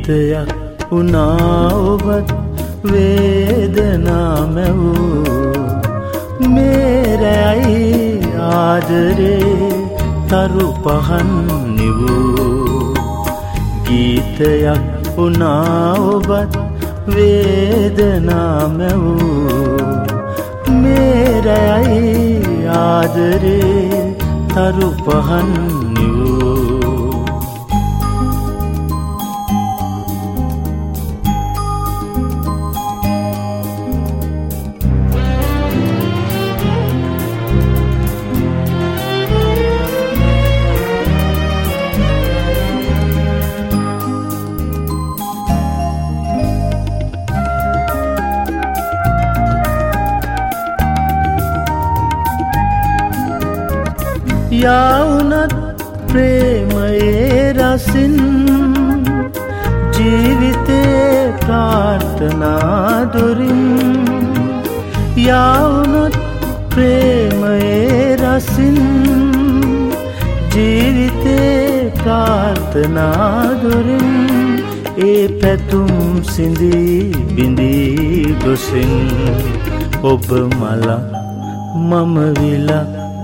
ගීතයක් වුණා ඔබත් වේදනා මැවූ මේ රැයි ආදරේ තරු පහන් නිවූ ගීතයක් වුණා ඔබත් වේදනා මැවූ මේ රැයි ආදරේ තරු පහන් නිවූ යාවුනත් ප්‍රේමයේ රසින් ජීවිතේ ප්‍රාර්ථනා දුරින් යාවුනත් ප්‍රේමයේ රසින් ජීවිතේ ප්‍රාර්ථනා දුරින් ඒ පැතුම් සිඳී බිඳී ගොසින් ඔබ මල මම විලා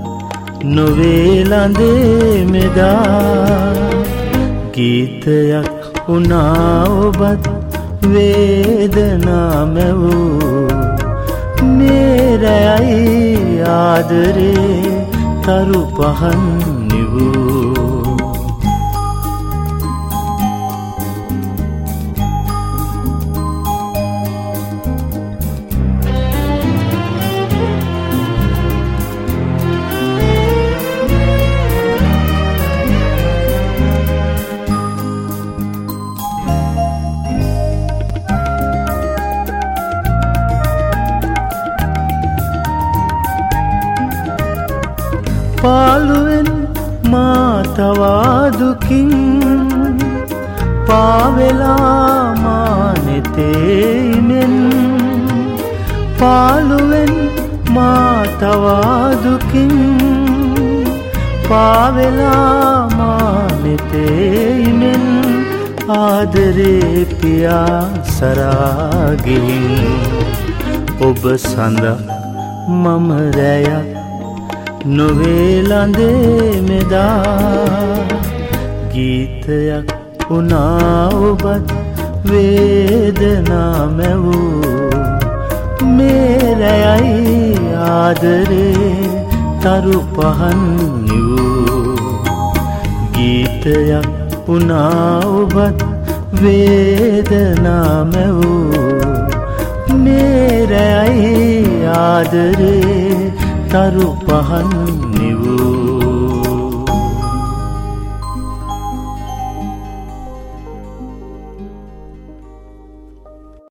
නොවේලඳේ මෙදා ගීතයක් වුණා ඔබත් වේදනා මැවූ මේ රැයි ආදරේ තරු පහන් නිවූ පාළුවෙන් මා තවා දුකින් පාවෙලා මා නෙතේයිමෙන් පාළුවෙන් මා තවා දුකින් පාවෙලා මා නෙතේයිමෙන් ආදරේ පියා සරාගින් ඔබ සඳ මම රැයක් නොවේලඳේ මෙදා ගීතයක් වුණා ඔබත් වේදනා මැවූ මේ රැයි ආදරේ තරු පහන් නිවූ ගීතයක් වුණා ඔබත් වේදනා මැවූ මේ රැයි ආදරේ තරු පහන්